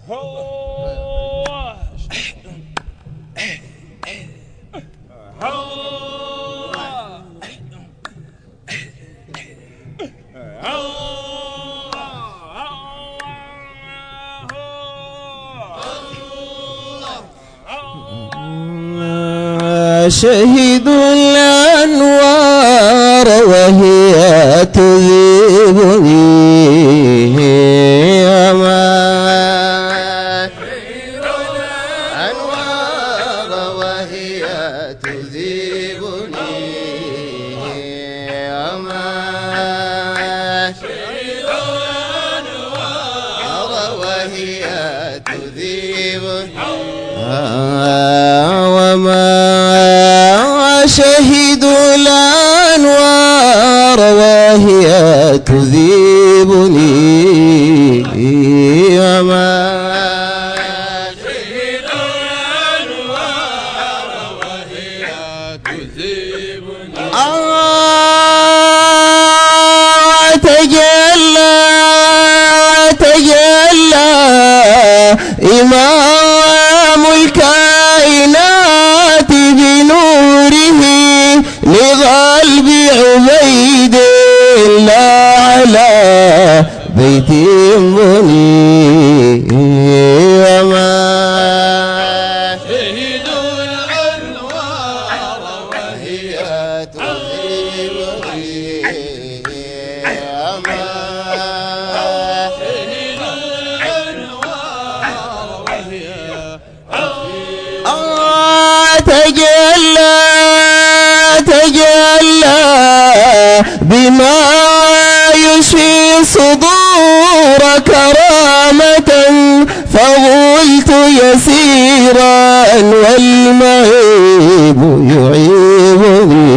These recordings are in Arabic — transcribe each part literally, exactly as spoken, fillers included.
شهدوا الأنوار وهي تذيبني أمان. شهدوا الأنوار وهي تذيبني أمان. شهدوا الأنوار وهي تذيبني وما شهدوا الأنوار وهي تذيبني وما شهدوا الأنوار وهي تذيبني آه تجلى تجلى إمام الكائنات بنوره لقلب عبيد الله على بيت منير وما شهدوا الأنوار وهي تذيبني وما شهدوا الأنوار وهي تجلى تجلى بما يشفي صدور كرامة فغلت يسيرا والمعيب يعيبني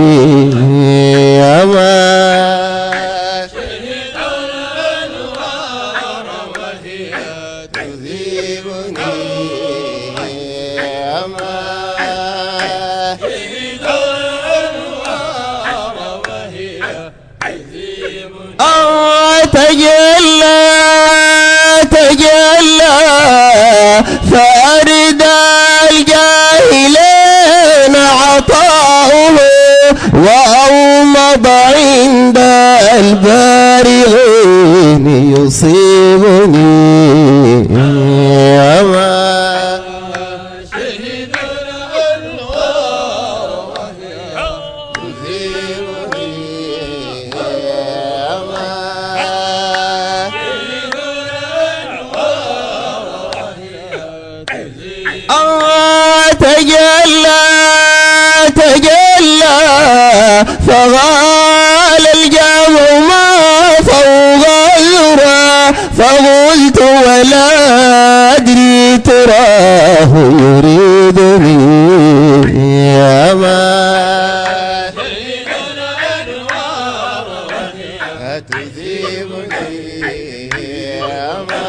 أما شهدوا الأنوار وهي تذيبني أما تجلى تجلى فأرد الجاهلين عطاؤه وأومض عند البارغين يصيبني أما شهدوا الأنوار وهي تذيبني تجلى تجلى فغال الجمع ما فوق الذرى فقلت ولا أدري تراه يريدني أما شهدوا الأنوار وهي تذيبني أما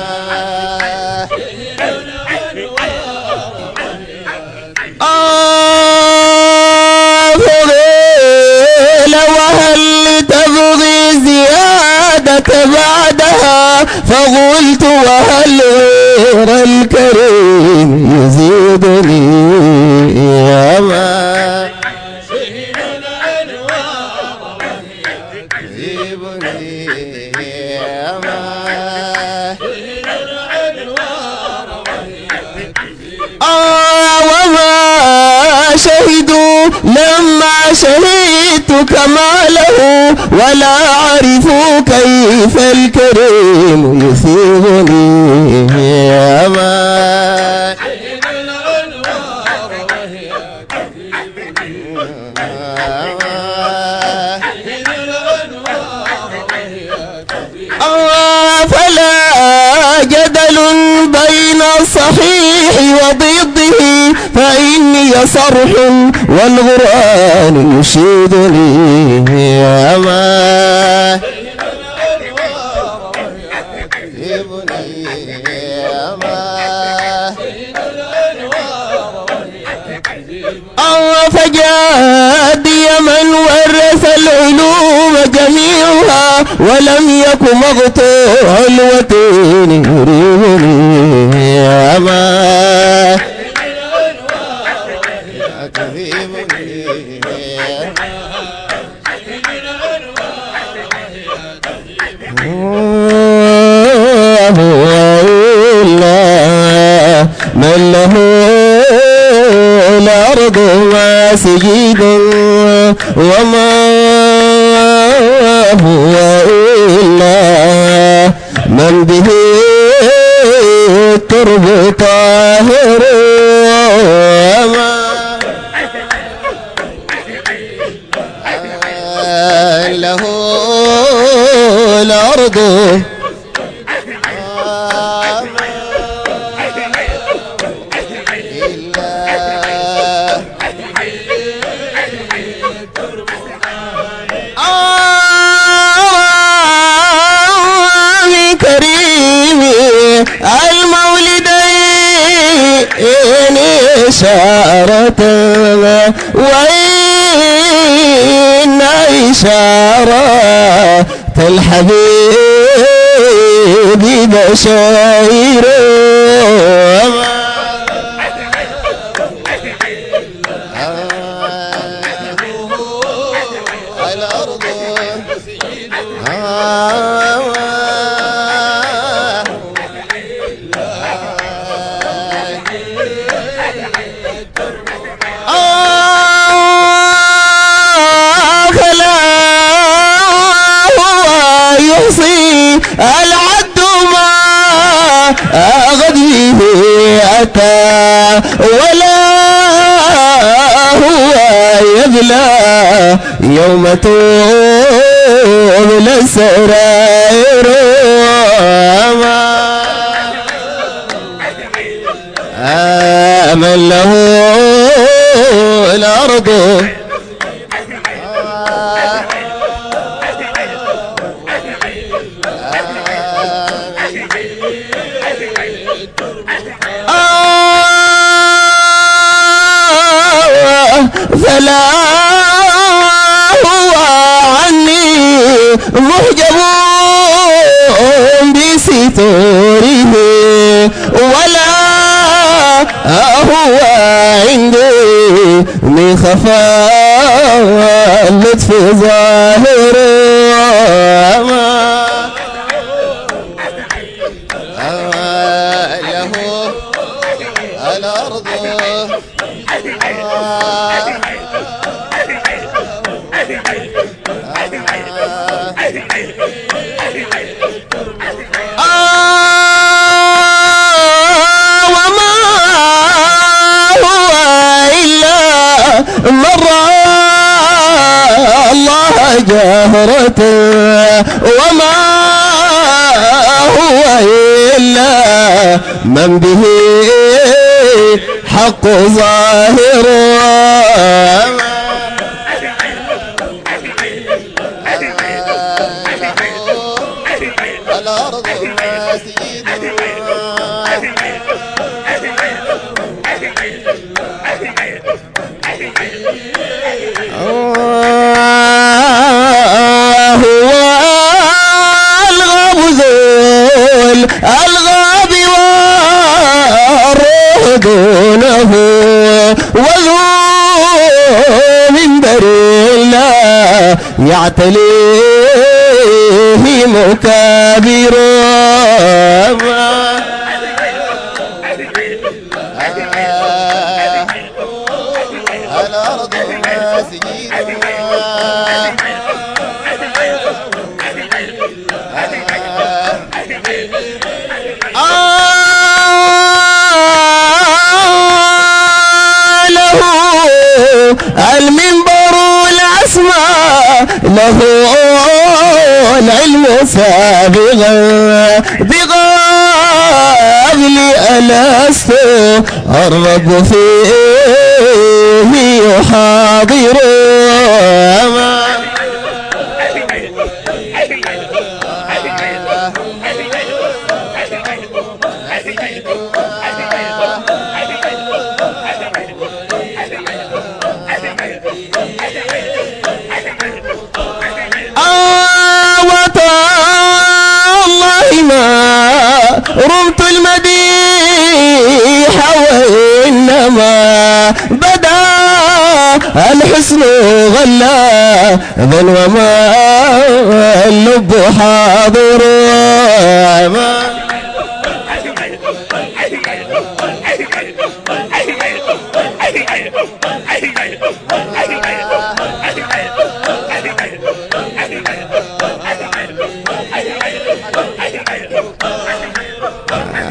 وهل تبغي زيادة بعدها فقلت وهل غير الكريم يزيدني أما شهدوا الأنوار وهي تذيبني أما شهدوا الأنوار وهي وما شهدوا لما شهدت كماله ولا أعرفوا كيف الكريم يثيبني أما شهدوا الأنوار وهي تذيبني شهدوا الأنوار وهي تذيبني فلا جدل بين الصحيح وضده فإني صرح والقرآن يشيدني أما شهدوا الأنوار وهي تذيبني أما شهدوا الأنوار وهي تذيبني فجادي من ورث العلوم جميعها ولم يك مقطوع الوتين يريبني هو إلا من له الأرض مسجد وما هو إلا من به الترب طاهر وما له الأرض المولدين إشارة وإن إشارة الحبيب بشير الأرض العد ما غديه أتى ولا هو يبلى يوم تبلى السرائر من له الأرض فلا هو عني محجب بستوره ولا هو عندي من خفاء اللطف ظاهر له الأرض وما هو إلا مرة الله جهرة وما هو إلا من به حق ظاهر الأرض مسجد هو الغاب ذول الغاب والروح دونه وذو منبر الله يعتليه مكابر الأرض مسجد له المنبر الأسماء له العلم سابغا بقبل ألست الرب فيه يحاضر رمت المديح وإنما بدا الحسن غلا ذن وما اللب حاضر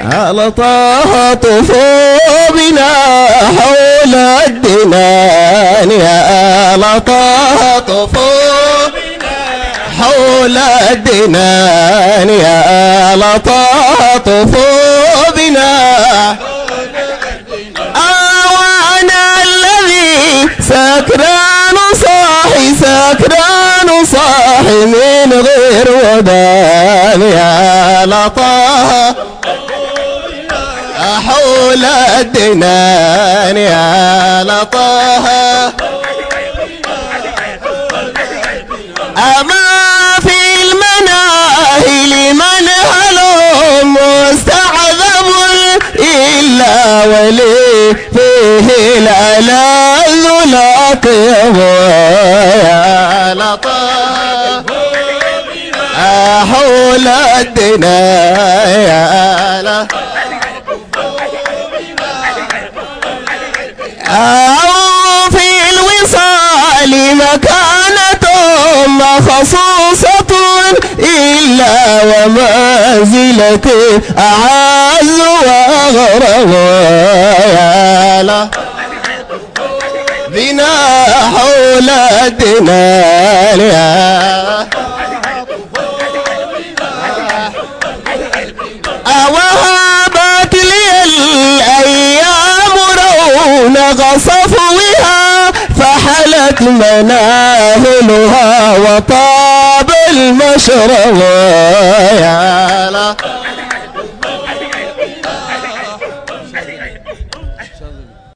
على طه طفوا بنا حول الدنان يا لطه طفوا حول الدنان يا لطه طفوا بنا وانا الذي سكران صاحي سكران صاحي من غير ودان يا لطه حول الدنان يا لطه أما في المناهي لمن هلم مستعذب إلا ولي فيه الألذ لك يا لطه حول الدنان يا لطه أو في الوصال مكانة مخصوصة إلا ومنزلة أعز وأغرب يا له بنا حول الدنان يا وهبت لي الأيام رونق صفوها فحلت مناهلها وطاب المشرب يا لا